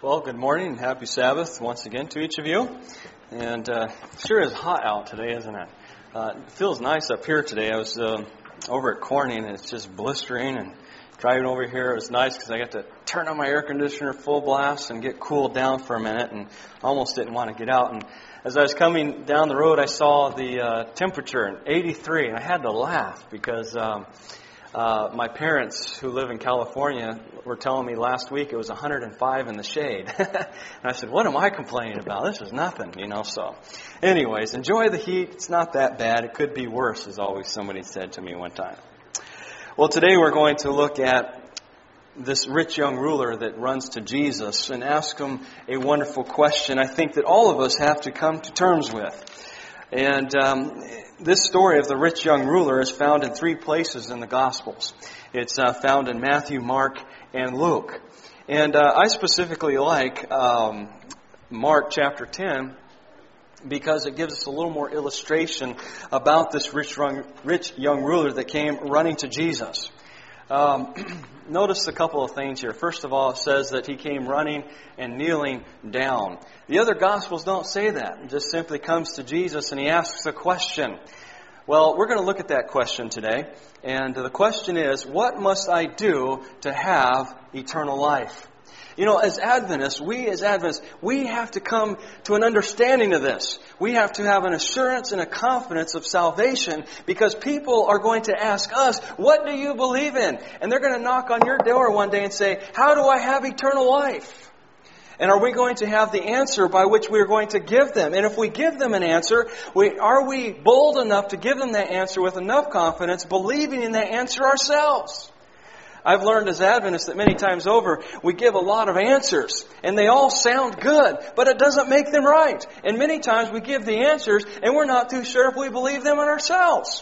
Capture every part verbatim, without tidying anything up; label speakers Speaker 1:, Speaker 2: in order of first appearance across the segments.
Speaker 1: Well, good morning and happy Sabbath once again to each of you. And uh, sure is hot out today, isn't it? Uh, it feels nice up here today. I was uh, over at Corning and it's just blistering, and driving over here it was nice because I got to turn on my air conditioner full blast and get cooled down for a minute, and almost didn't want to get out. And as I was coming down the road, I saw the uh, temperature, eighty-three, and I had to laugh because um, Uh, my parents, who live in California, were telling me last week it was one hundred five in the shade. And I said, what am I complaining about? This is nothing, you know. So anyways, enjoy the heat. It's not that bad. It could be worse, as always somebody said to me one time. Well, today we're going to look at this rich young ruler that runs to Jesus and ask him a wonderful question I think that all of us have to come to terms with. And um, this story of the rich young ruler is found in three places in the Gospels. It's uh, found in Matthew, Mark, and Luke. And uh, I specifically like um, Mark chapter ten because it gives us a little more illustration about this rich young, rich young ruler that came running to Jesus. Um, notice a couple of things here. First of all, it says that he came running and kneeling down. The other Gospels don't say that. It just simply comes to Jesus and he asks a question. Well, we're going to look at that question today. And the question is, what must I do to have eternal life? You know, as Adventists, we as Adventists, we have to come to an understanding of this. We have to have an assurance and a confidence of salvation because people are going to ask us, what do you believe in? And they're going to knock on your door one day and say, how do I have eternal life? And are we going to have the answer by which we are going to give them? And if we give them an answer, we, are we bold enough to give them that answer with enough confidence, believing in that answer ourselves? I've learned as Adventists that many times over, we give a lot of answers, and they all sound good, but it doesn't make them right. And many times we give the answers, and we're not too sure if we believe them in ourselves.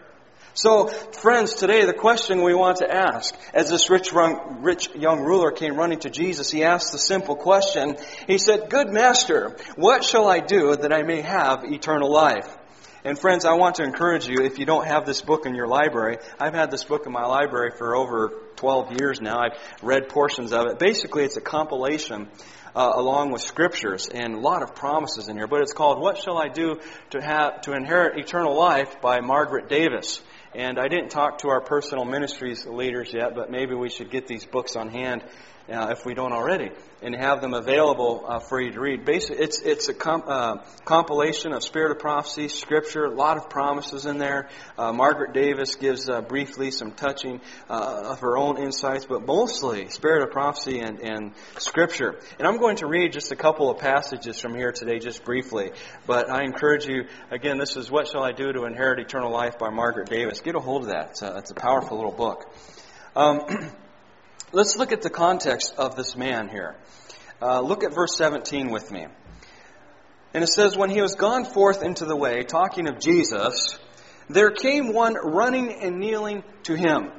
Speaker 1: So, friends, today the question we want to ask, as this rich, rich young ruler came running to Jesus, he asked the simple question. He said, "Good master, what shall I do that I may have eternal life?" And friends, I want to encourage you, if you don't have this book in your library, I've had this book in my library for over twelve years now. I've read portions of it. Basically, it's a compilation uh, along with scriptures and a lot of promises in here. But it's called What Shall I Do to Have to Inherit Eternal Life by Margaret Davis. And I didn't talk to our personal ministries leaders yet, but maybe we should get these books on hand uh, if we don't already, and have them available uh, for you to read. Basically, it's it's a comp, uh, compilation of Spirit of Prophecy, Scripture, a lot of promises in there. Uh, Margaret Davis gives uh, briefly some touching uh, of her own insights, but mostly Spirit of Prophecy and, and Scripture. And I'm going to read just a couple of passages from here today, just briefly. But I encourage you, again, this is What Shall I Do to Inherit Eternal Life by Margaret Davis. Get a hold of that. It's a, it's a powerful little book. Um, let's look at the context of this man here. Uh, look at verse seventeen with me. And it says, when he was gone forth into the way, talking of Jesus, there came one running and kneeling to him.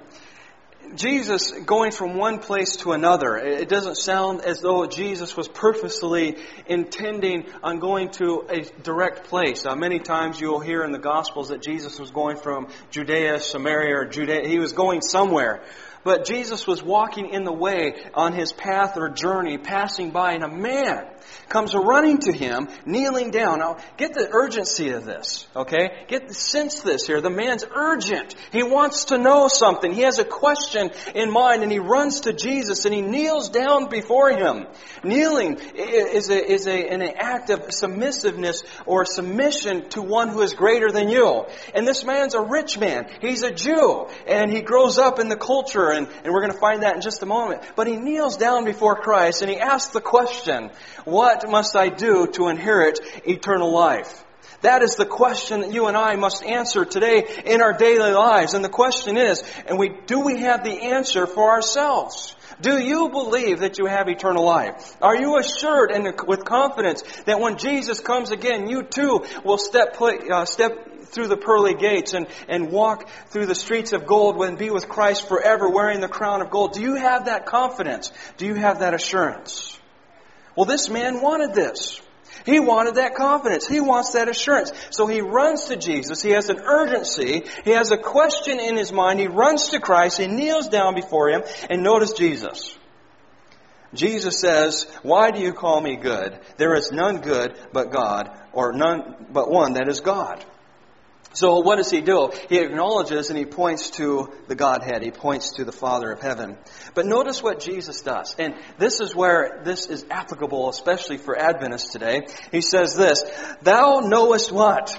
Speaker 1: Jesus going from one place to another. It doesn't sound as though Jesus was purposely intending on going to a direct place. Uh, many times you will hear in the Gospels that Jesus was going from Judea, Samaria, or Judea. He was going somewhere. But Jesus was walking in the way on his path or journey, passing by, and a man comes running to him, kneeling down. Now, get the urgency of this, okay? Get sense this here. The man's urgent. He wants to know something. He has a question in mind, and he runs to Jesus, and he kneels down before him. Kneeling is a, is a, an act of submissiveness or submission to one who is greater than you. And this man's a rich man. He's a Jew, and he grows up in the culture. And, and we're going to find that in just a moment. But he kneels down before Christ and he asks the question, what must I do to inherit eternal life? That is the question that you and I must answer today in our daily lives. And the question is, and we do we have the answer for ourselves? Do you believe that you have eternal life? Are you assured and with confidence that when Jesus comes again, you too will step uh, step through the pearly gates and, and walk through the streets of gold and be with Christ forever wearing the crown of gold? Do you have that confidence? Do you have that assurance? Well, this man wanted this. He wanted that confidence. He wants that assurance. So he runs to Jesus. He has an urgency. He has a question in his mind. He runs to Christ. He kneels down before him. And notice Jesus. Jesus says, "Why do you call me good? There is none good but God, or none but one, that is God." So what does he do? He acknowledges and he points to the Godhead. He points to the Father of heaven. But notice what Jesus does. And this is where this is applicable, especially for Adventists today. He says this, "Thou knowest what?"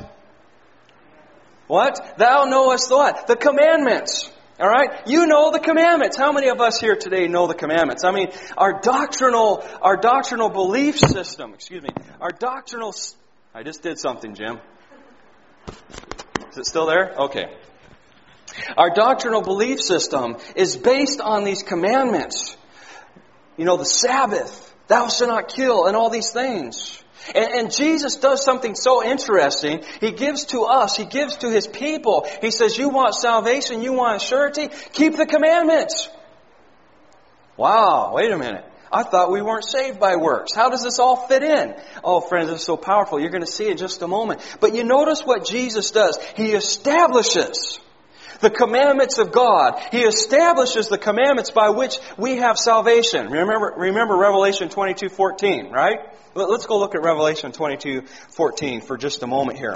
Speaker 1: What? Thou knowest what? The commandments. All right? You know the commandments. How many of us here today know the commandments? I mean, our doctrinal, our doctrinal belief system, excuse me, our doctrinal, I just did something, Jim. Is it still there? Okay. Our doctrinal belief system is based on these commandments. You know, the Sabbath, thou shalt not kill, and all these things. And, and Jesus does something so interesting. He gives to us, He gives to His people. He says, you want salvation, you want surety? Keep the commandments. Wow, wait a minute. I thought we weren't saved by works. How does this all fit in? Oh, friends, this is so powerful. You're going to see in just a moment. But you notice what Jesus does. He establishes the commandments of God. He establishes the commandments by which we have salvation. Remember, remember Revelation twenty-two fourteen, right? Let's go look at Revelation twenty-two fourteen for just a moment here.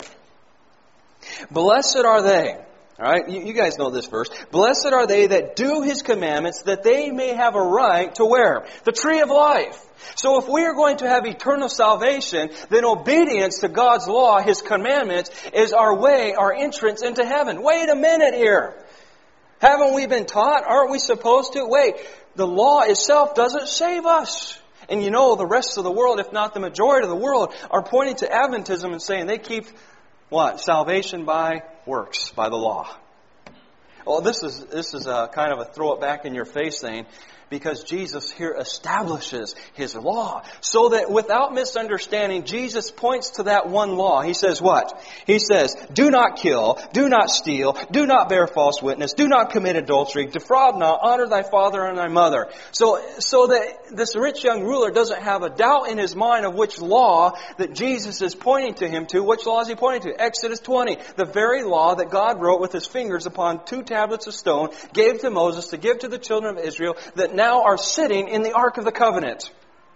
Speaker 1: Blessed are they. All right, you, you guys know this verse. Blessed are they that do His commandments, that they may have a right to where? The tree of life. So if we are going to have eternal salvation, then obedience to God's law, His commandments, is our way, our entrance into heaven. Wait a minute here. Haven't we been taught? Aren't we supposed to? Wait, the law itself doesn't save us. And you know, the rest of the world, if not the majority of the world, are pointing to Adventism and saying they keep what? Salvation by works, by the law. Well, this is this is a kind of a throw it back in your face thing, because Jesus here establishes His law. So that without misunderstanding, Jesus points to that one law. He says what? He says, do not kill, do not steal, do not bear false witness, do not commit adultery, defraud not, honor thy father and thy mother. So, so that this rich young ruler doesn't have a doubt in his mind of which law that Jesus is pointing to him to. Which law is He pointing to? Exodus twenty. The very law that God wrote with His fingers upon two tablets of stone, gave to Moses to give to the children of Israel, that now are sitting in the Ark of the Covenant.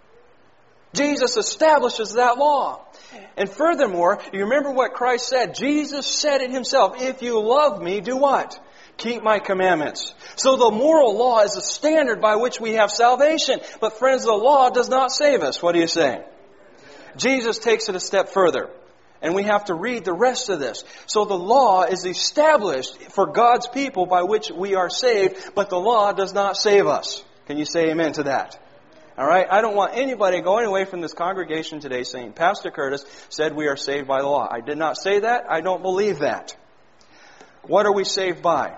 Speaker 1: Jesus establishes that law. And furthermore, you remember what Christ said. Jesus said it Himself. If you love me, do what? Keep my commandments. So the moral law is the standard by which we have salvation. But friends, the law does not save us. What do you say? Jesus takes it a step further. And we have to read the rest of this. So the law is established for God's people by which we are saved, but the law does not save us. Can you say amen to that? All right? I don't want anybody going away from this congregation today saying, Pastor Curtis said we are saved by the law. I did not say that. I don't believe that. What are we saved by?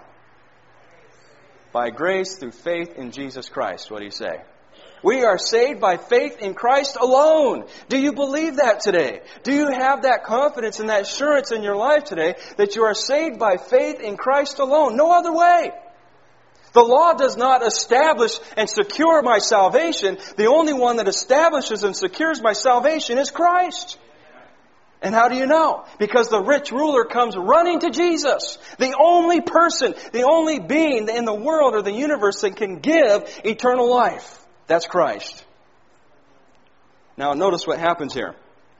Speaker 1: By grace through faith in Jesus Christ. What do you say? We are saved by faith in Christ alone. Do you believe that today? Do you have that confidence and that assurance in your life today that you are saved by faith in Christ alone? No other way. The law does not establish and secure my salvation. The only one that establishes and secures my salvation is Christ. And how do you know? Because the rich ruler comes running to Jesus. The only person, the only being in the world or the universe that can give eternal life. That's Christ. Now notice what happens here.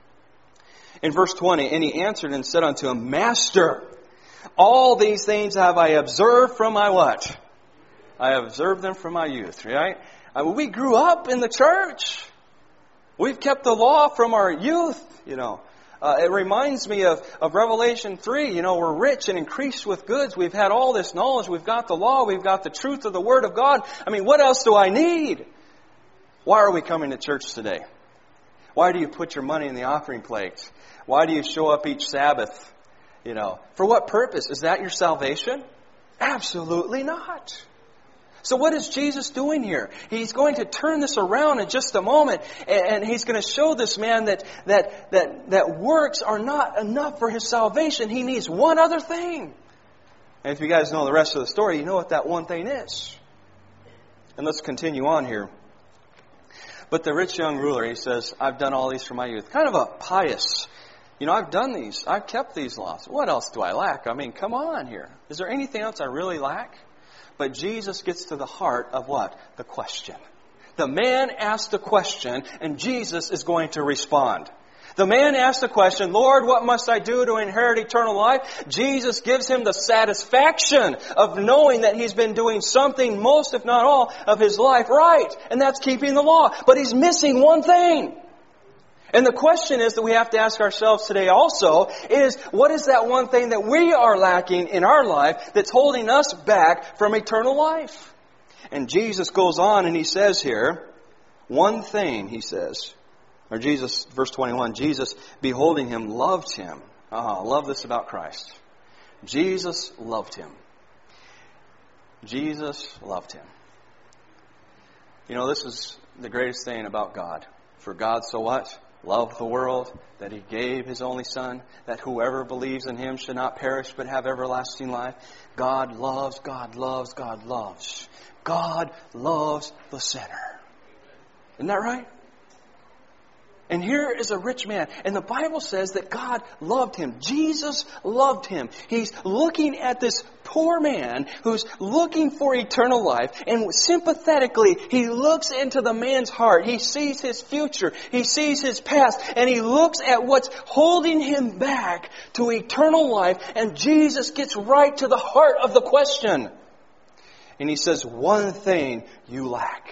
Speaker 1: In verse twenty, and he answered and said unto him, Master, all these things have I observed from my what? I have observed them from my youth, right? I mean, we grew up in the church. We've kept the law from our youth, you know. Uh, it reminds me of, of Revelation three. You know, we're rich and increased with goods. We've had all this knowledge. We've got the law. We've got the truth of the Word of God. I mean, what else do I need? Why are we coming to church today? Why do you put your money in the offering plate? Why do you show up each Sabbath? You know, for what purpose? Is that your salvation? Absolutely not. So what is Jesus doing here? He's going to turn this around in just a moment, and he's going to show this man that that that that works are not enough for his salvation. He needs one other thing. And if you guys know the rest of the story, you know what that one thing is. And let's continue on here. But the rich young ruler, he says, I've done all these from my youth. Kind of a pious, you know, I've done these. I've kept these laws. What else do I lack? I mean, come on here. Is there anything else I really lack? But Jesus gets to the heart of what? The question. The man asked the question, and Jesus is going to respond. The man asks the question, Lord, what must I do to inherit eternal life? Jesus gives him the satisfaction of knowing that he's been doing something, most if not all, of his life right. And that's keeping the law. But he's missing one thing. And the question is that we have to ask ourselves today also is, what is that one thing that we are lacking in our life that's holding us back from eternal life? And Jesus goes on and he says here, one thing, he says, or Jesus, verse twenty-one, Jesus, beholding him, loved him. Ah, I love this about Christ. Jesus loved him. Jesus loved him. You know, this is the greatest thing about God. For God so what? Loved the world, that He gave His only Son, that whoever believes in Him should not perish but have everlasting life. God loves, God loves, God loves. God loves the sinner. Isn't that right? And here is a rich man. And the Bible says that God loved him. Jesus loved him. He's looking at this poor man who's looking for eternal life. And sympathetically, he looks into the man's heart. He sees his future. He sees his past. And he looks at what's holding him back to eternal life. And Jesus gets right to the heart of the question. And He says, one thing you lack.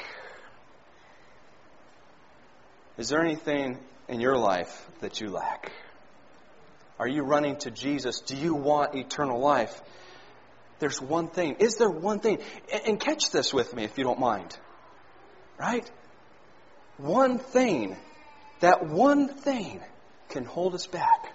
Speaker 1: Is there anything in your life that you lack? Are you running to Jesus? Do you want eternal life? There's one thing. Is there one thing? And catch this with me if you don't mind. Right? One thing. That one thing can hold us back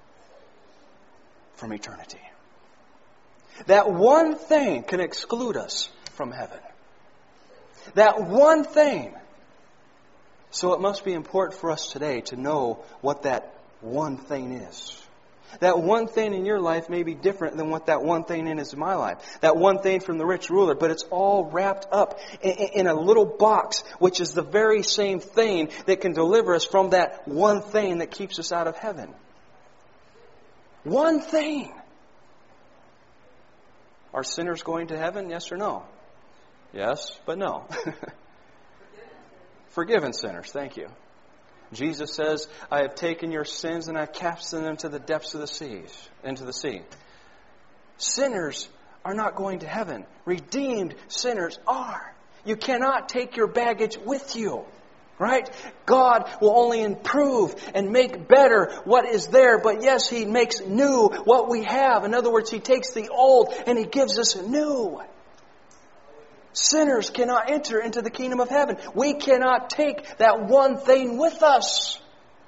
Speaker 1: from eternity. That one thing can exclude us from heaven. That one thing. So it must be important for us today to know what that one thing is. That one thing in your life may be different than what that one thing is in my life. That one thing from the rich ruler, but it's all wrapped up in a little box, which is the very same thing that can deliver us from that one thing that keeps us out of heaven. One thing. Are sinners going to heaven? Yes or no? Yes, but no. Forgiven sinners, thank you. Jesus says, I have taken your sins and I've cast them to the depths of the seas, into the sea. Sinners are not going to heaven. Redeemed sinners are. You cannot take your baggage with you. Right? God will only improve and make better what is there. But yes, He makes new what we have. In other words, He takes the old and He gives us new. Sinners cannot enter into the kingdom of heaven. We cannot take that one thing with us.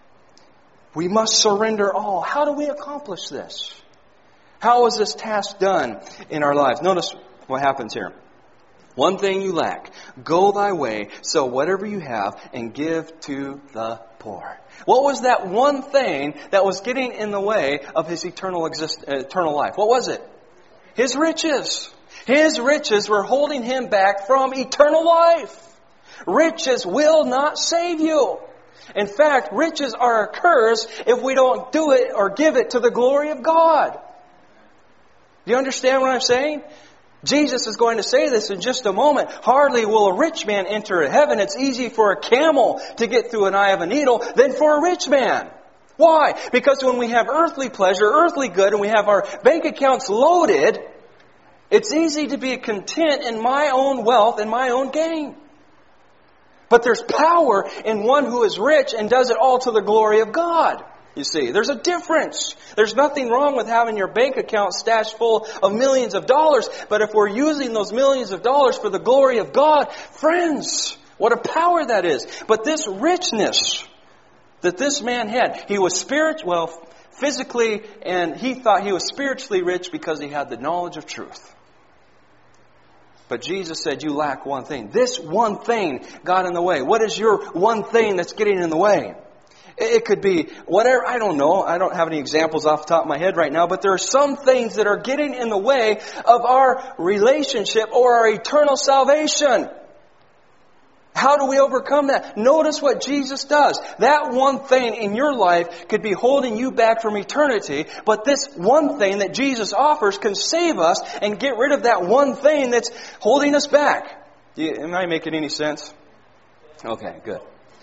Speaker 1: We must surrender all. How do we accomplish this? How is this task done in our lives? Notice what happens here. One thing you lack. Go thy way, sell whatever you have, and give to the poor. What was that one thing that was getting in the way of his eternal exist- eternal life? What was it? His riches. His riches were holding him back from eternal life. Riches will not save you. In fact, riches are a curse if we don't do it or give it to the glory of God. Do you understand what I'm saying? Jesus is going to say this in just a moment. Hardly will a rich man enter heaven. It's easy for a camel to get through an eye of a needle than for a rich man. Why? Because when we have earthly pleasure, earthly good, and we have our bank accounts loaded, it's easy to be content in my own wealth and my own gain. But there's power in one who is rich and does it all to the glory of God. You see, there's a difference. There's nothing wrong with having your bank account stashed full of millions of dollars. But if we're using those millions of dollars for the glory of God, friends, what a power that is. But this richness that this man had, he was spiritual, well, physically, and he thought he was spiritually rich because he had the knowledge of truth. But Jesus said, you lack one thing. This one thing got in the way. What is your one thing that's getting in the way? It could be whatever, I don't know. I don't have any examples off the top of my head right now, but there are some things that are getting in the way of our relationship or our eternal salvation. How do we overcome that? Notice what Jesus does. That one thing in your life could be holding you back from eternity, but this one thing that Jesus offers can save us and get rid of that one thing that's holding us back. Do you, am I making any sense? Okay, good.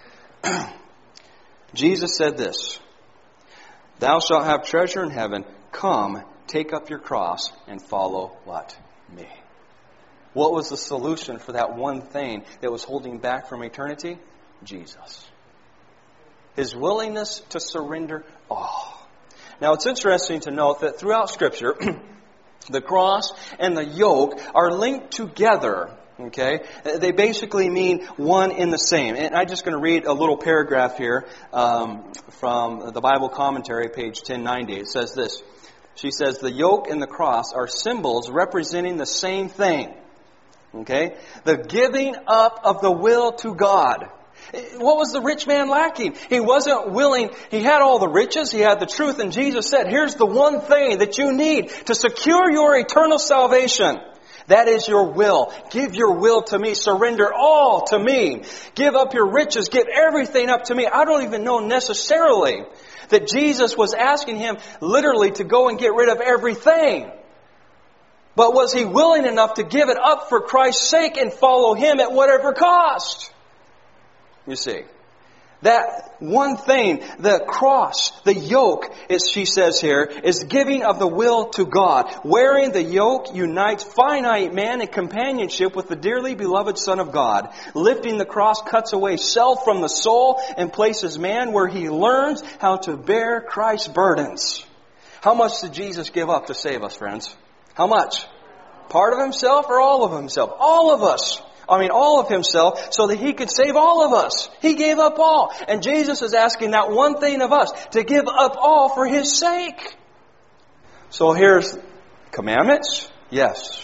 Speaker 1: Jesus said this, "Thou shalt have treasure in heaven. Come, take up your cross and follow what? Me." What was the solution for that one thing that was holding back from eternity? Jesus. His willingness to surrender all. Now it's interesting to note that throughout Scripture, the cross and the yoke are linked together. Okay? They basically mean one in the same. And I'm just going to read a little paragraph here um, from the Bible commentary, page ten ninety. It says this. She says, "The yoke and the cross are symbols representing the same thing." Okay? The giving up of the will to God. What was the rich man lacking? He wasn't willing. He had all the riches. He had the truth. And Jesus said, here's the one thing that you need to secure your eternal salvation. That is your will. Give your will to me. Surrender all to me. Give up your riches. Give everything up to me. I don't even know necessarily that Jesus was asking him literally to go and get rid of everything. But was he willing enough to give it up for Christ's sake and follow him at whatever cost? You see, that one thing, the cross, the yoke, as she says here, is giving of the will to God. Wearing the yoke unites finite man in companionship with the dearly beloved Son of God. Lifting the cross cuts away self from the soul and places man where he learns how to bear Christ's burdens. How much did Jesus give up to save us, friends? How much? Part of himself or all of himself? All of us. I mean, all of himself, so that he could save all of us. He gave up all. And Jesus is asking that one thing of us, to give up all for his sake. So here's commandments. Yes.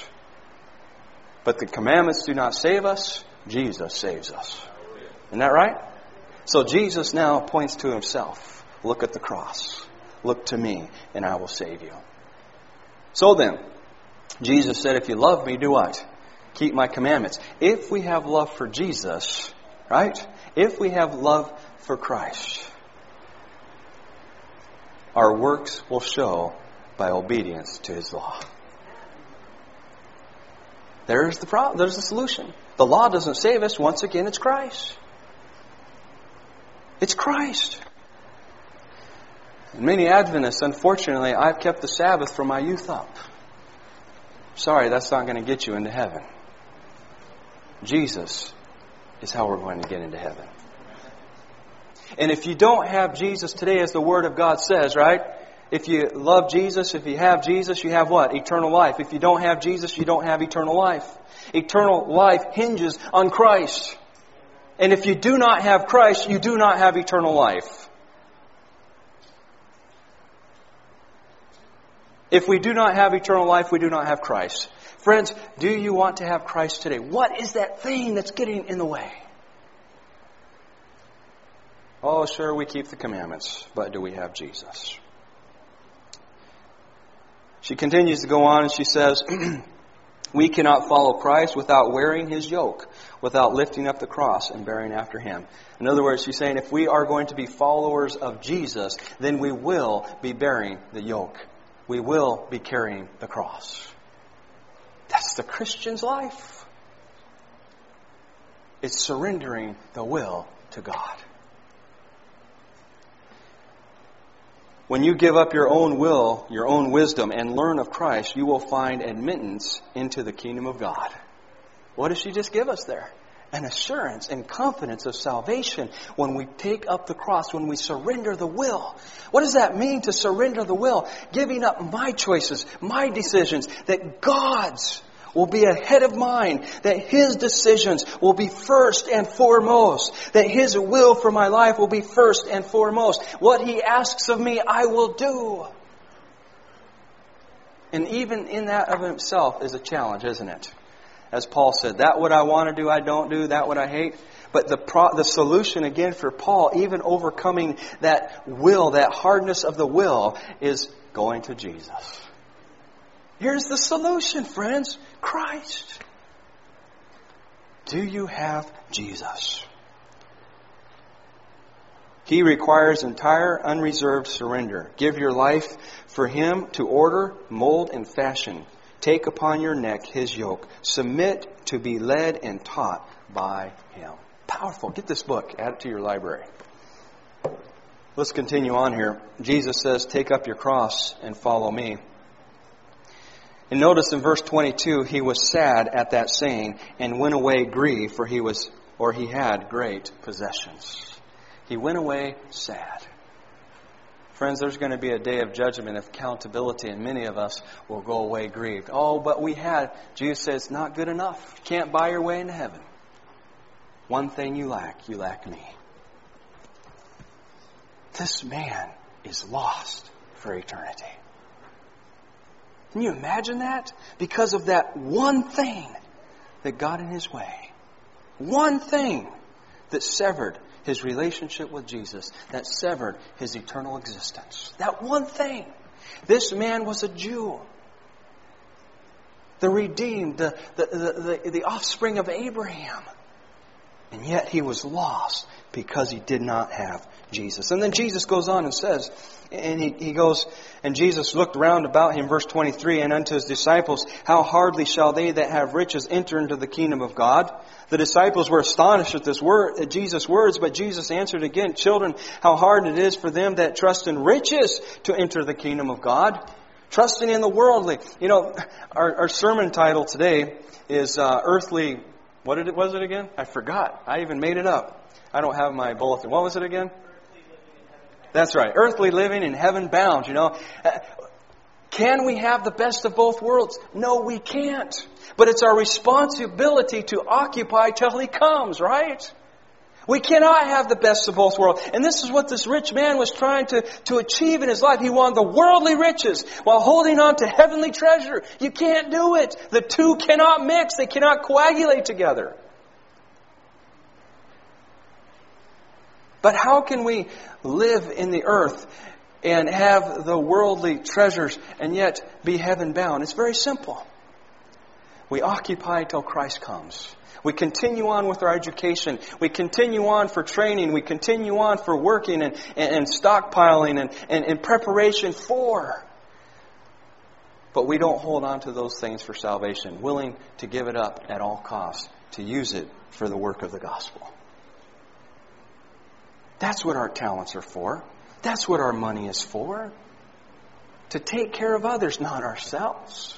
Speaker 1: But the commandments do not save us. Jesus saves us. Isn't that right? So Jesus now points to himself. Look at the cross. Look to me, and I will save you. So then, Jesus said, if you love me, do what? Keep my commandments. If we have love for Jesus, right? If we have love for Christ, our works will show by obedience to his law. There's the problem. There's the solution. The law doesn't save us. Once again, it's Christ. It's Christ. And many Adventists, unfortunately, I've kept the Sabbath from my youth up. Sorry, that's not going to get you into heaven. Jesus is how we're going to get into heaven. And if you don't have Jesus today, as the Word of God says, right? If you love Jesus, if you have Jesus, you have what? Eternal life. If you don't have Jesus, you don't have eternal life. Eternal life hinges on Christ. And if you do not have Christ, you do not have eternal life. If we do not have eternal life, we do not have Christ. Friends, do you want to have Christ today? What is that thing that's getting in the way? Oh, sure, we keep the commandments, but do we have Jesus? She continues to go on and she says, we cannot follow Christ without wearing his yoke, without lifting up the cross and bearing after him. In other words, she's saying if we are going to be followers of Jesus, then we will be bearing the yoke. We will be carrying the cross. That's the Christian's life. It's surrendering the will to God. When you give up your own will, your own wisdom, and learn of Christ, you will find admittance into the kingdom of God. What does she just give us there? An assurance and confidence of salvation when we take up the cross, when we surrender the will. What does that mean to surrender the will? Giving up my choices, my decisions, that God's will be ahead of mine, that his decisions will be first and foremost, that his will for my life will be first and foremost. What he asks of me, I will do. And even in that of himself is a challenge, isn't it? As Paul said, that what I want to do, I don't do. That what I hate. But the pro- the solution again for Paul, even overcoming that will, that hardness of the will, is going to Jesus. Here's the solution, friends. Christ. Do you have Jesus? He requires entire, unreserved surrender. Give your life for him to order, mold, and fashion. Take upon your neck his yoke. Submit to be led and taught by him. Powerful. Get this book. Add it to your library. Let's continue on here. Jesus says, take up your cross and follow me. And notice in verse twenty-two, he was sad at that saying and went away grieved, for he was, or he had great possessions. He went away sad. Friends, there's going to be a day of judgment, of accountability, and many of us will go away grieved. Oh, but we had, Jesus says, not good enough. You can't buy your way into heaven. One thing you lack, you lack me. This man is lost for eternity. Can you imagine that? Because of that one thing that got in his way. One thing that severed his relationship with Jesus, that severed his eternal existence. That one thing. This man was a Jew. The redeemed, the, the, the, the, the offspring of Abraham. And yet he was lost because he did not have Jesus. And then Jesus goes on and says, and he, he goes, and Jesus looked round about him, verse twenty-three, and unto his disciples, how hardly shall they that have riches enter into the kingdom of God? The disciples were astonished at this word, at Jesus' words, but Jesus answered again, children, how hard it is for them that trust in riches to enter the kingdom of God. Trusting in the worldly. You know, our, our sermon title today is uh, Earthly, what did it, was it again? I forgot. I even made it up. I don't have my bulletin. What was it again? That's right. Earthly living and heaven bound, you know. Can we have the best of both worlds? No, we can't. But it's our responsibility to occupy till He comes, right? We cannot have the best of both worlds. And this is what this rich man was trying to, to achieve in his life. He wanted the worldly riches while holding on to heavenly treasure. You can't do it. The two cannot mix. They cannot coagulate together. But how can we live in the earth and have the worldly treasures and yet be heaven bound? It's very simple. We occupy till Christ comes. We continue on with our education. We continue on for training. We continue on for working and, and, and stockpiling and, and, and preparation for. But we don't hold on to those things for salvation, willing to give it up at all costs, to use it for the work of the gospel. That's what our talents are for. That's what our money is for. To take care of others, not ourselves.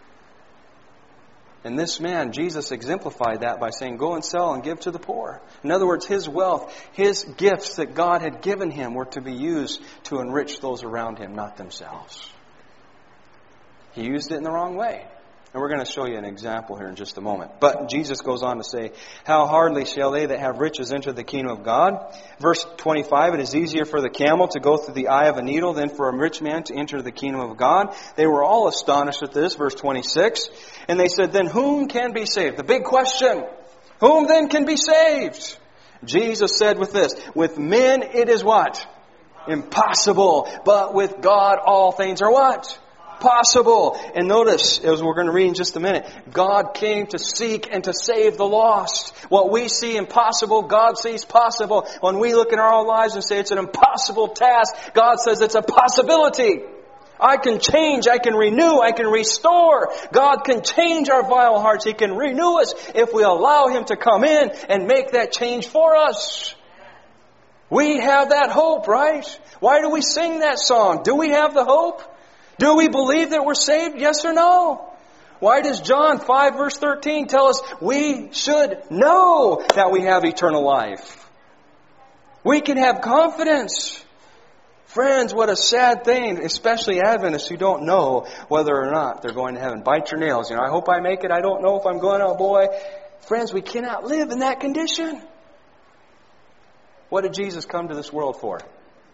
Speaker 1: And this man, Jesus exemplified that by saying, go and sell and give to the poor. In other words, his wealth, his gifts that God had given him were to be used to enrich those around him, not themselves. He used it in the wrong way. And we're going to show you an example here in just a moment. But Jesus goes on to say, how hardly shall they that have riches enter the kingdom of God? Verse twenty-five, it is easier for the camel to go through the eye of a needle than for a rich man to enter the kingdom of God. They were all astonished at this. Verse twenty-six, and they said, then whom can be saved? The big question. Whom then can be saved? Jesus said with this, with men it is what? Impossible. But with God all things are what? Possible. And notice, as we're going to read in just a minute, God came to seek and to save the lost. What we see impossible, God sees possible. When we look in our own lives and say it's an impossible task, God says it's a possibility. I can change, I can renew, I can restore. God can change our vile hearts. He can renew us if we allow Him to come in and make that change for us. We have that hope, right? Why do we sing that song? Do we have the hope? Do we believe that we're saved? Yes or no? Why does John five verse thirteen tell us we should know that we have eternal life? We can have confidence. Friends, what a sad thing, especially Adventists who don't know whether or not they're going to heaven. Bite your nails. You know, I hope I make it. I don't know if I'm going. Oh boy. Friends, we cannot live in that condition. What did Jesus come to this world for?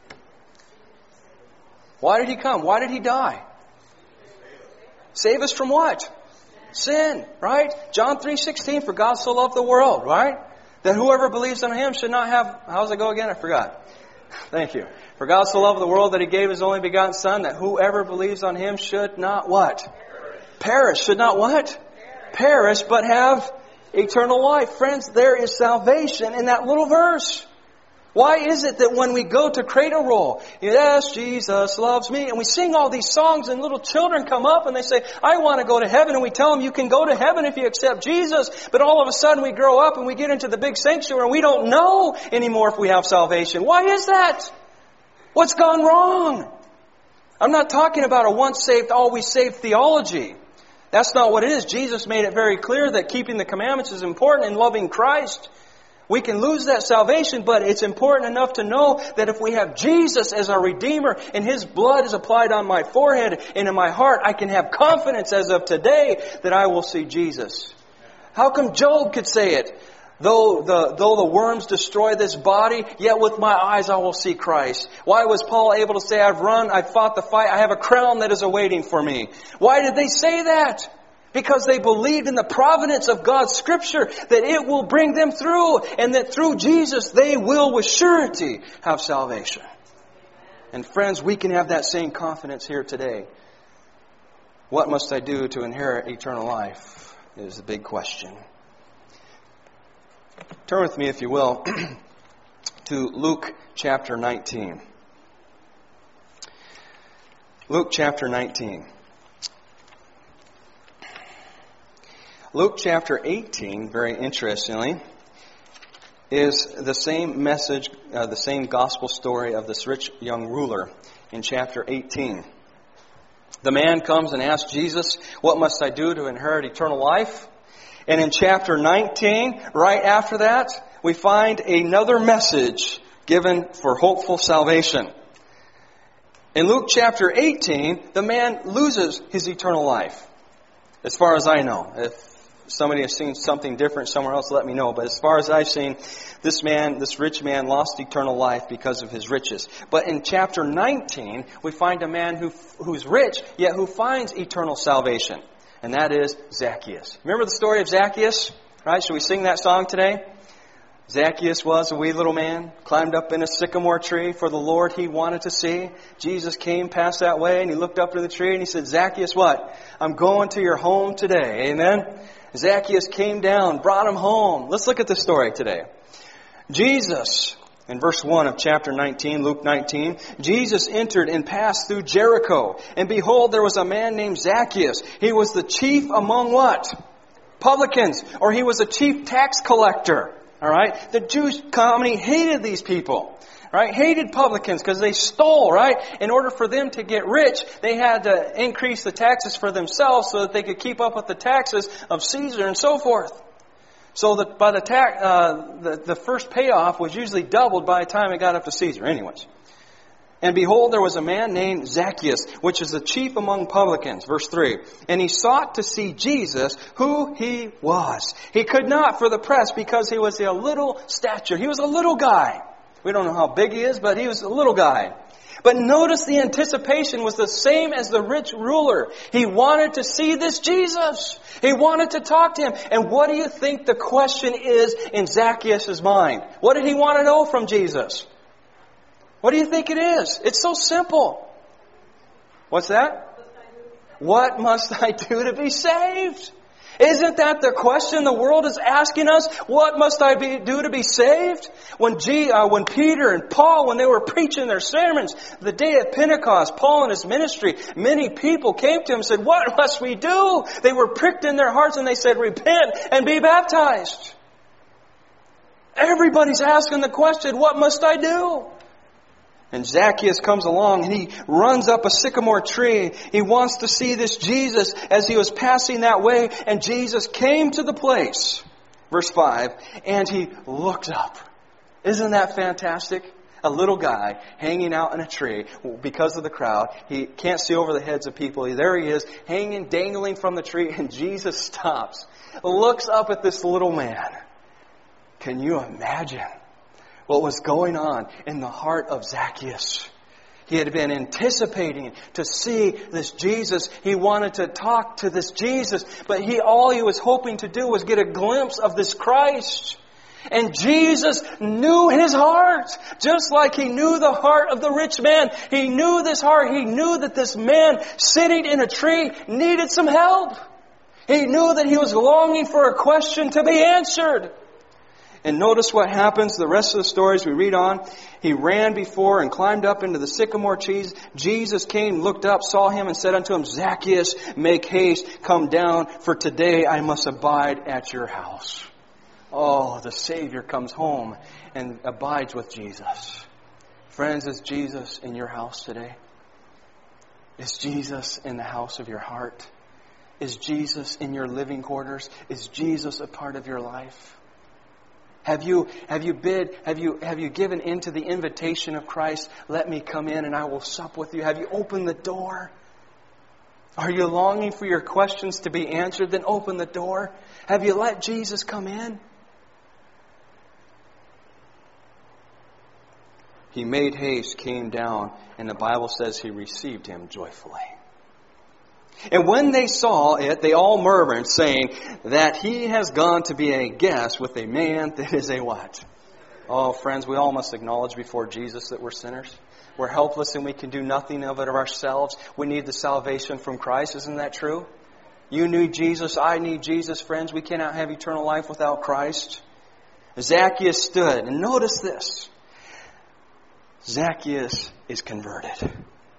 Speaker 1: Why did He come? Why did He die? Save us from what? Sin, right? John three sixteen, for God so loved the world, right? That whoever believes in Him should not have, how does it go again? I forgot. Thank you. For God so loved the world that He gave His only begotten Son, that whoever believes on Him should not what? Perish. Perish. Should not what? Perish. Perish, but have eternal life. Friends, there is salvation in that little verse. Why is it that when we go to Cradle Roll, yes, Jesus loves me, and we sing all these songs and little children come up and they say, I want to go to heaven, and we tell them you can go to heaven if you accept Jesus, but all of a sudden we grow up and we get into the big sanctuary and we don't know anymore if we have salvation. Why is that? What's gone wrong? I'm not talking about a once saved, always saved theology. That's not what it is. Jesus made it very clear that keeping the commandments is important and loving Christ. We can lose that salvation, but it's important enough to know that if we have Jesus as our Redeemer and His blood is applied on my forehead and in my heart, I can have confidence as of today that I will see Jesus. How come Job could say it? Though the, though the worms destroy this body, yet with my eyes I will see Christ. Why was Paul able to say, I've run, I've fought the fight, I have a crown that is awaiting for me? Why did they say that? Because they believed in the providence of God's Scripture, that it will bring them through, and that through Jesus they will with surety have salvation. And friends, we can have that same confidence here today. What must I do to inherit eternal life is the big question. Turn with me, if you will, to Luke chapter nineteen. Luke chapter nineteen. Luke chapter eighteen, very interestingly, is the same message, uh, the same gospel story of this rich young ruler in chapter eighteen. The man comes and asks Jesus, what must I do to inherit eternal life? And in chapter nineteen, right after that, we find another message given for hopeful salvation. In Luke chapter eighteen, the man loses his eternal life. As far as I know. If somebody has seen something different somewhere else, let me know. But as far as I've seen, this man, this rich man, lost eternal life because of his riches. But in chapter nineteen, we find a man who who's rich, yet who finds eternal salvation. And that is Zacchaeus. Remember the story of Zacchaeus? Right? Should we sing that song today? Zacchaeus was a wee little man, climbed up in a sycamore tree for the Lord he wanted to see. Jesus came past that way and he looked up to the tree and he said, Zacchaeus, what? I'm going to your home today. Amen? Zacchaeus came down, brought him home. Let's look at the story today. Jesus, in verse one of chapter nineteen, Luke nineteen, Jesus entered and passed through Jericho. And behold, there was a man named Zacchaeus. He was the chief among what? Publicans. Or he was a chief tax collector. All right? The Jewish community hated these people. Right? Hated publicans because they stole, right? In order for them to get rich, they had to increase the taxes for themselves so that they could keep up with the taxes of Caesar and so forth. So that by the tax, uh, the, the first payoff was usually doubled by the time it got up to Caesar. Anyways. And behold, there was a man named Zacchaeus, which is the chief among publicans. Verse three. And he sought to see Jesus, who he was. He could not for the press because he was a little stature. He was a little guy. We don't know how big he is, but he was a little guy. But notice the anticipation was the same as the rich ruler. He wanted to see this Jesus. He wanted to talk to him. And what do you think the question is in Zacchaeus' mind? What did he want to know from Jesus? What do you think it is? It's so simple. What's that? What must I do to be saved? Isn't that the question the world is asking us? What must I be, do to be saved? When G, uh, when Peter and Paul, when they were preaching their sermons, the day of Pentecost, Paul and his ministry, many people came to him and said, what must we do? They were pricked in their hearts and they said, repent and be baptized. Everybody's asking the question, what must I do? And Zacchaeus comes along and he runs up a sycamore tree. He wants to see this Jesus as he was passing that way. And Jesus came to the place. Verse five. And he looked up. Isn't that fantastic? A little guy hanging out in a tree because of the crowd. He can't see over the heads of people. There he is, hanging, dangling from the tree. And Jesus stops, looks up at this little man. Can you imagine what was going on in the heart of Zacchaeus? He had been anticipating to see this Jesus. He wanted to talk to this Jesus. But he, all he was hoping to do was get a glimpse of this Christ. And Jesus knew his heart. Just like he knew the heart of the rich man. He knew this heart. He knew that this man sitting in a tree needed some help. He knew that he was longing for a question to be answered. And notice what happens. The rest of the stories we read on. He ran before and climbed up into the sycamore trees. Jesus came, looked up, saw him, and said unto him, Zacchaeus, make haste, come down, for today I must abide at your house. Oh, the Savior comes home and abides with Jesus. Friends, is Jesus in your house today? Is Jesus in the house of your heart? Is Jesus in your living quarters? Is Jesus a part of your life? Have you, have you bid, have you, have you given into the invitation of Christ, let me come in and I will sup with you? Have you opened the door? Are you longing for your questions to be answered? Then open the door. Have you let Jesus come in? He made haste, came down, and the Bible says he received him joyfully. And when they saw it, they all murmured, saying that he has gone to be a guest with a man that is a what? Oh, friends, we all must acknowledge before Jesus that we're sinners. We're helpless and we can do nothing of it of ourselves. We need the salvation from Christ. Isn't that true? You need Jesus. I need Jesus, friends. We cannot have eternal life without Christ. Zacchaeus stood. And notice this. Zacchaeus is converted.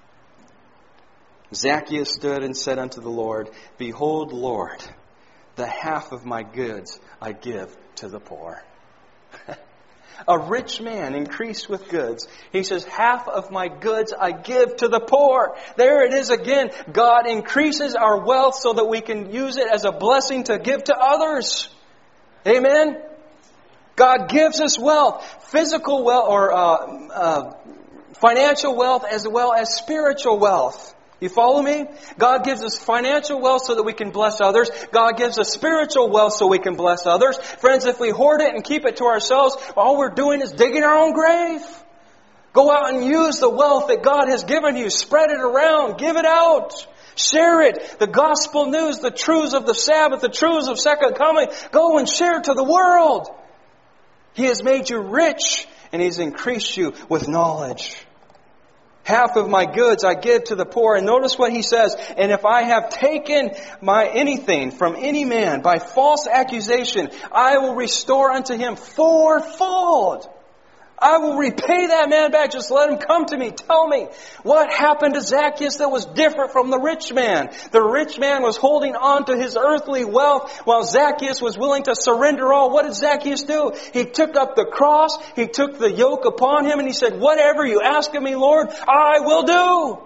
Speaker 1: Zacchaeus stood and said unto the Lord, Behold, Lord, the half of my goods I give to the poor. A rich man increased with goods. He says, half of my goods I give to the poor. There it is again. God increases our wealth so that we can use it as a blessing to give to others. Amen? God gives us wealth, physical wealth or uh, uh, financial wealth as well as spiritual wealth. You follow me? God gives us financial wealth so that we can bless others. God gives us spiritual wealth so we can bless others. Friends, if we hoard it and keep it to ourselves, all we're doing is digging our own grave. Go out and use the wealth that God has given you. Spread it around. Give it out. Share it. The gospel news, the truths of the Sabbath, the truths of second coming. Go and share it to the world. He has made you rich and He's increased you with knowledge. Half of my goods I give to the poor. And notice what he says. And if I have taken my anything from any man by false accusation, I will restore unto him fourfold. I will repay that man back. Just let him come to me. Tell me what happened to Zacchaeus that was different from the rich man. The rich man was holding on to his earthly wealth while Zacchaeus was willing to surrender all. What did Zacchaeus do? He took up the cross. He took the yoke upon him and he said, whatever you ask of me, Lord, I will do.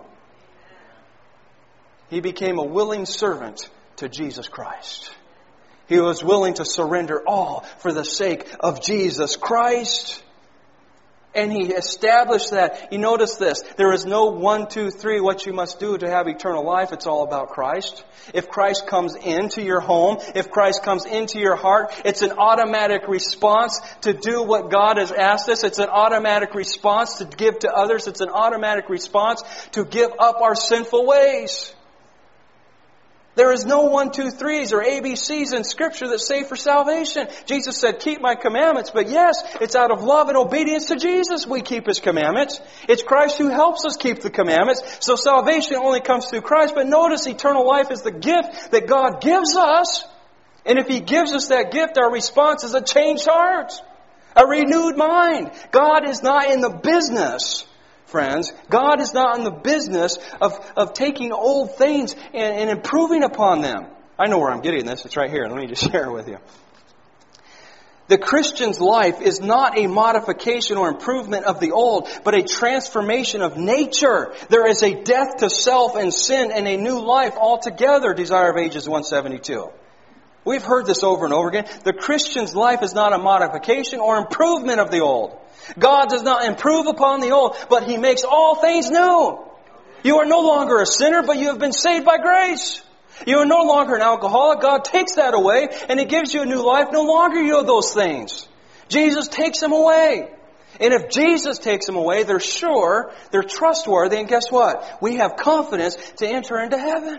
Speaker 1: He became a willing servant to Jesus Christ. He was willing to surrender all for the sake of Jesus Christ. And he established that. You notice this. There is no one, two, three, what you must do to have eternal life. It's all about Christ. If Christ comes into your home, if Christ comes into your heart, it's an automatic response to do what God has asked us. It's an automatic response to give to others. It's an automatic response to give up our sinful ways. There is no one, two, threes or A B Cs in Scripture that say for salvation. Jesus said, keep my commandments. But yes, it's out of love and obedience to Jesus we keep His commandments. It's Christ who helps us keep the commandments. So salvation only comes through Christ. But notice eternal life is the gift that God gives us. And if He gives us that gift, our response is a changed heart, a renewed mind. God is not in the business, friends, God is not in the business of, of taking old things and, and improving upon them. I know where I'm getting this. It's right here. Let me just share it with you. The Christian's life is not a modification or improvement of the old, but a transformation of nature. There is a death to self and sin and a new life altogether, Desire of Ages one seventy-two. We've heard this over and over again. The Christian's life is not a modification or improvement of the old. God does not improve upon the old, but He makes all things new. You are no longer a sinner, but you have been saved by grace. You are no longer an alcoholic. God takes that away, and He gives you a new life. No longer you have those things. Jesus takes them away. And if Jesus takes them away, they're sure, they're trustworthy, and guess what? We have confidence to enter into heaven.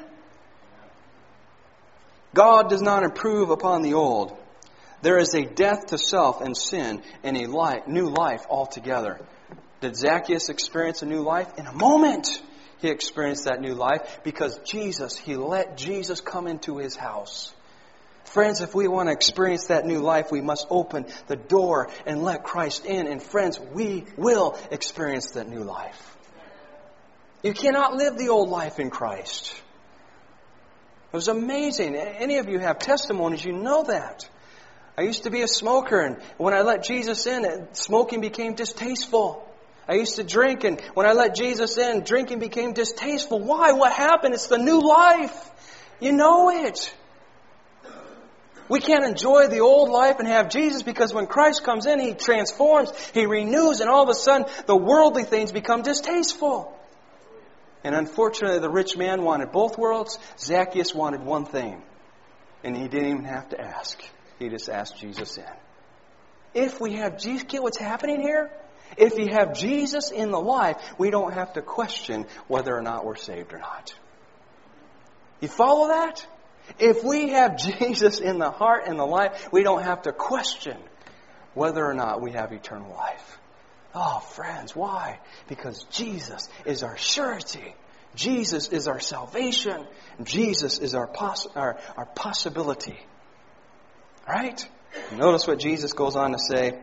Speaker 1: God does not improve upon the old. There is a death to self and sin and a life, new life altogether. Did Zacchaeus experience a new life? In a moment, he experienced that new life because Jesus, he let Jesus come into his house.
Speaker 2: Friends, if we want to experience that new life, we must open the door and let Christ in. And friends, we will experience that new life. You cannot live the old life in Christ. It was amazing. Any of you have testimonies, you know that. I used to be a smoker, and when I let Jesus in, smoking became distasteful. I used to drink, and when I let Jesus in, drinking became distasteful. Why? What happened? It's the new life. You know it. We can't enjoy the old life and have Jesus because when Christ comes in, He transforms, He renews, and all of a sudden the worldly things become distasteful. And unfortunately, the rich man wanted both worlds. Zacchaeus wanted one thing. And he didn't even have to ask. He just asked Jesus in. If we have Jesus, get what's happening here? If we have Jesus in the life, we don't have to question whether or not we're saved or not. You follow that? If we have Jesus in the heart and the life, we don't have to question whether or not we have eternal life. Oh, friends, why? Because Jesus is our surety. Jesus is our salvation. Jesus is our, poss- our, our possibility. Right? Notice what Jesus goes on to say.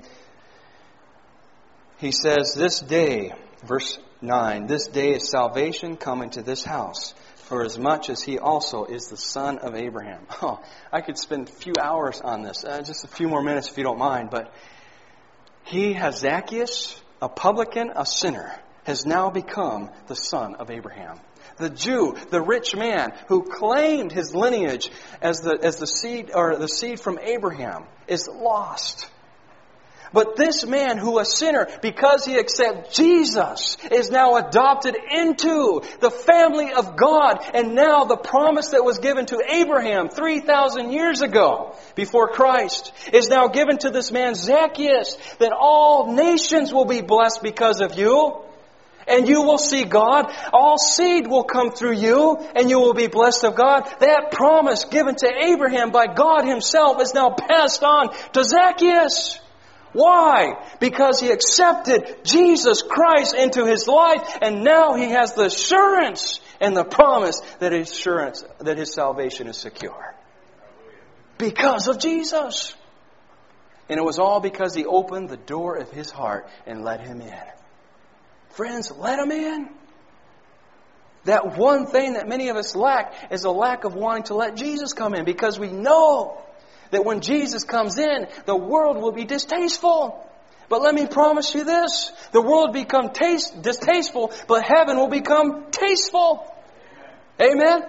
Speaker 2: He says, this day, verse nine, this day is salvation come into this house, for as much as he also is the son of Abraham. Oh, I could spend a few hours on this. Uh, just a few more minutes if you don't mind. But he has Zacchaeus, a publican, a sinner, has now become the son of Abraham. The Jew, the rich man who claimed his lineage as the as the seed or the seed from Abraham, is lost. But this man who was a sinner, because he accepted Jesus, is now adopted into the family of God. And now the promise that was given to Abraham three thousand years ago, before Christ, is now given to this man Zacchaeus, that all nations will be blessed because of you. And you will see God. All seed will come through you, and you will be blessed of God. That promise given to Abraham by God Himself is now passed on to Zacchaeus. Why? Because he accepted Jesus Christ into his life, and now he has the assurance and the promise that his assurance that his salvation is secure. Because of Jesus. And it was all because he opened the door of his heart and let him in. Friends, let him in. That one thing that many of us lack is a lack of wanting to let Jesus come in, because we know that when Jesus comes in, the world will be distasteful. But let me promise you this. The world will become taste, distasteful, but heaven will become tasteful. Amen?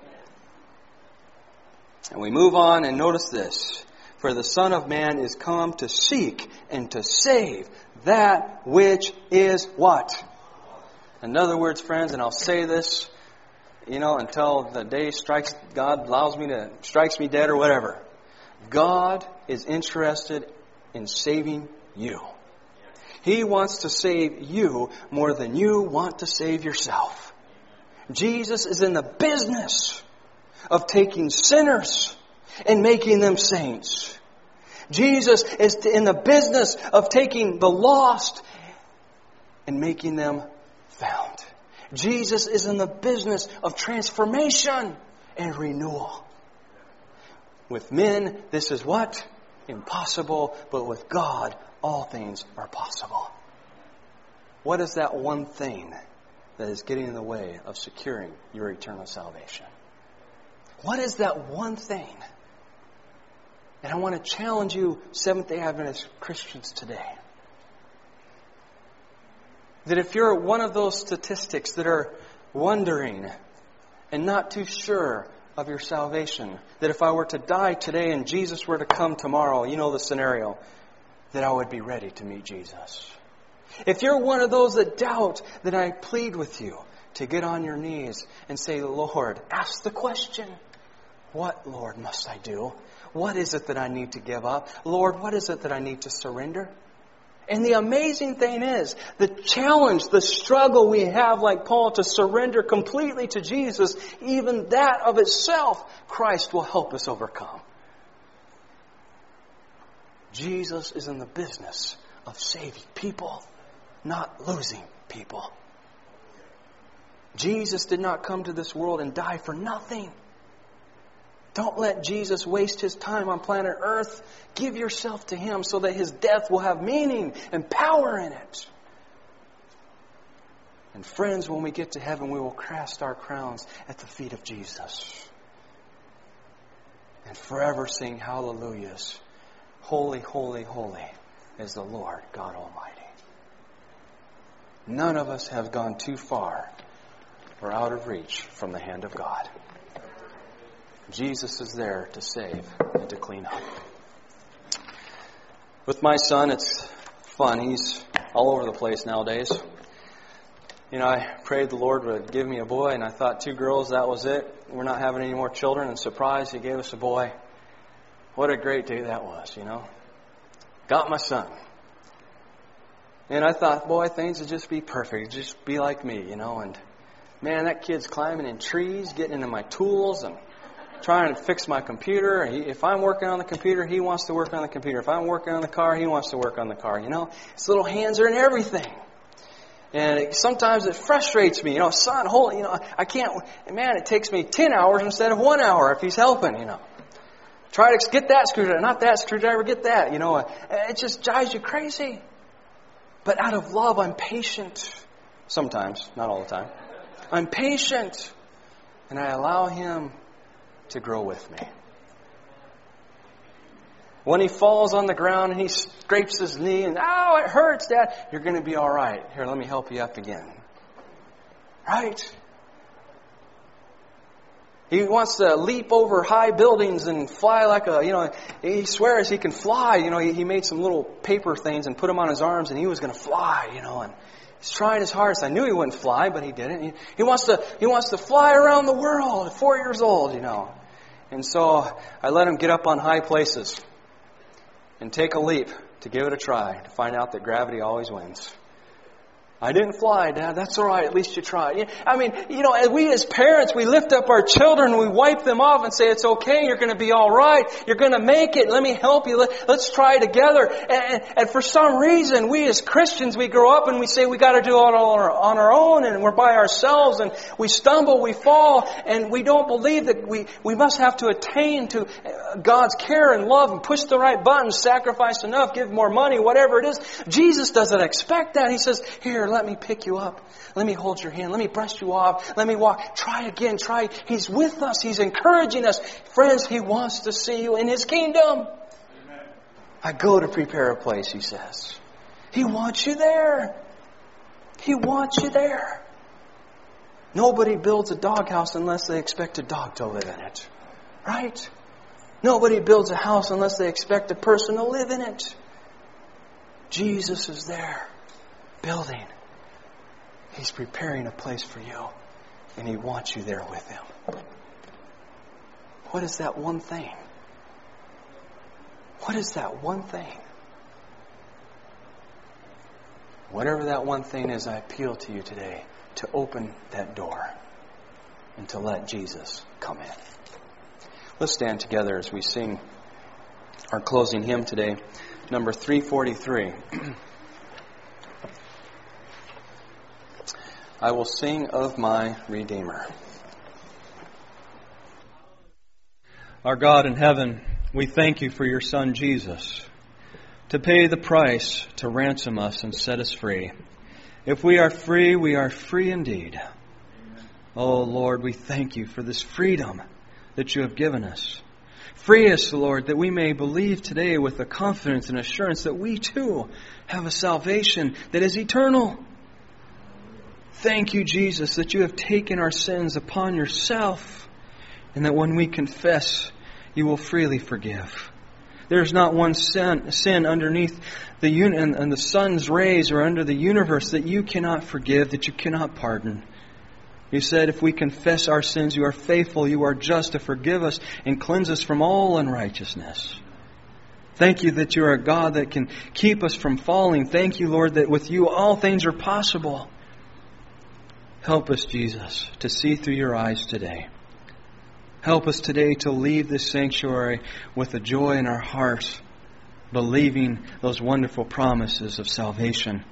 Speaker 2: And we move on and notice this. For the Son of Man is come to seek and to save that which is what? In other words, friends, and I'll say this, you know, until the day strikes, God allows me to, strikes me dead or whatever. God is interested in saving you. He wants to save you more than you want to save yourself. Jesus is in the business of taking sinners and making them saints. Jesus is in the business of taking the lost and making them found. Jesus is in the business of transformation and renewal. With men, this is what? Impossible. But with God, all things are possible. What is that one thing that is getting in the way of securing your eternal salvation? What is that one thing? And I want to challenge you, Seventh-day Adventist Christians today, that if you're one of those statistics that are wondering and not too sure of your salvation, that if I were to die today and Jesus were to come tomorrow, you know the scenario, that I would be ready to meet Jesus. If you're one of those that doubt, then I plead with you to get on your knees and say, Lord, ask the question, what, Lord, must I do? What is it that I need to give up? Lord, what is it that I need to surrender? And the amazing thing is, the challenge, the struggle we have, like Paul, to surrender completely to Jesus, even that of itself, Christ will help us overcome. Jesus is in the business of saving people, not losing people. Jesus did not come to this world and die for nothing. Don't let Jesus waste His time on planet Earth. Give yourself to Him so that His death will have meaning and power in it. And friends, when we get to heaven, we will cast our crowns at the feet of Jesus. And forever sing hallelujahs. Holy, holy, holy is the Lord God Almighty. None of us have gone too far or out of reach from the hand of God. Jesus is there to save and to clean up. With my son, it's fun. He's all over the place nowadays. You know, I prayed the Lord would give me a boy, and I thought two girls, that was it. We're not having any more children, and surprise, He gave us a boy. What a great day that was, you know. Got my son. And I thought, boy, things would just be perfect. Just be like me, you know. And man, that kid's climbing in trees, getting into my tools, and trying to fix my computer. He, if I'm working on the computer, he wants to work on the computer. If I'm working on the car, he wants to work on the car, you know. His little hands are in everything. And it, sometimes it frustrates me, you know, son, hold, you know, I can't, man, it takes me ten hours instead of one hour if he's helping, you know. Try to get that screwdriver, not that screwdriver, get that, you know. It just drives you crazy. But out of love, I'm patient. Sometimes, not all the time. I'm patient. And I allow him to grow with me. When he falls on the ground and he scrapes his knee and, ow, it hurts, Dad. You're going to be all right. Here, let me help you up again. Right? He wants to leap over high buildings and fly like a, you know, he swears he can fly. You know, he, he made some little paper things and put them on his arms and he was going to fly, you know, and he's trying his hardest. I knew he wouldn't fly, but he didn't. He, he wants to, he wants to fly around the world at four years old, you know. And so I let him get up on high places and take a leap to give it a try, to find out that gravity always wins. I didn't fly, Dad. That's all right. At least you tried. I mean, you know, we as parents, we lift up our children and we wipe them off and say, it's okay. You're going to be all right. You're going to make it. Let me help you. Let, let's try together. And, and for some reason, we as Christians, we grow up and we say we got to do it all on our, on our own and we're by ourselves and we stumble, we fall, and we don't believe that we, we must have to attain to God's care and love and push the right buttons, sacrifice enough, give more money, whatever it is. Jesus doesn't expect that. He says, here, let me pick you up. Let me hold your hand. Let me brush you off. Let me walk. Try again. Try. He's with us. He's encouraging us. Friends, He wants to see you in His kingdom. Amen. I go to prepare a place, He says. He wants you there. He wants you there. Nobody builds a doghouse unless they expect a dog to live in it. Right? Nobody builds a house unless they expect a person to live in it. Jesus is there, building. He's preparing a place for you, and He wants you there with Him. What is that one thing? What is that one thing? Whatever that one thing is, I appeal to you today to open that door and to let Jesus come in. Let's stand together as we sing our closing hymn today, number three forty-three. I will sing of my Redeemer.
Speaker 1: Our God in heaven, we thank You for Your Son Jesus, to pay the price to ransom us and set us free. If we are free, we are free indeed. Amen. Oh Lord, we thank You for this freedom that You have given us. Free us, Lord, that we may believe today with the confidence and assurance that we too have a salvation that is eternal. Thank You, Jesus, that You have taken our sins upon Yourself, and that when we confess, You will freely forgive. There's not one sin, sin underneath the un- and, and the sun's rays or under the universe that You cannot forgive, that You cannot pardon. You said if we confess our sins, You are faithful, You are just to forgive us and cleanse us from all unrighteousness. Thank You that You are a God that can keep us from falling. Thank You, Lord, that with You all things are possible. Help us, Jesus, to see through Your eyes today. Help us today to leave this sanctuary with a joy in our hearts, believing those wonderful promises of salvation.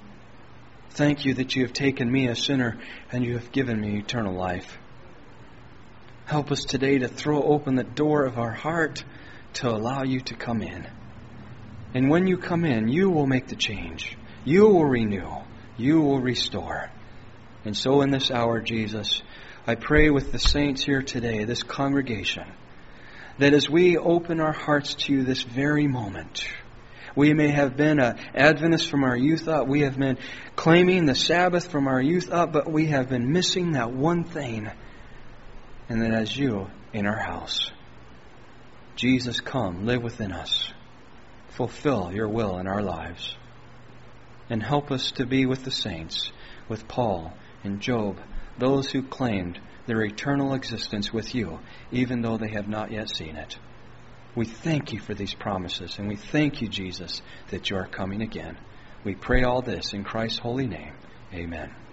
Speaker 1: Thank You that You have taken me, a sinner, and You have given me eternal life.
Speaker 2: Help us today to throw open the door of our heart to allow you to come in. And when you come in, you will make the change. You will renew. You will restore. And so in this hour, Jesus, I pray with the saints here today, this congregation, that as we open our hearts to you this very moment, we may have been an Adventist from our youth up. We have been claiming the Sabbath from our youth up, but we have been missing that one thing. And that as you in our house. Jesus, come, live within us. Fulfill your will in our lives. And help us to be with the saints, with Paul and Job, those who claimed their eternal existence with you, even though they have not yet seen it. We thank you for these promises, and we thank you, Jesus, that you are coming again. We pray all this in Christ's holy name. Amen.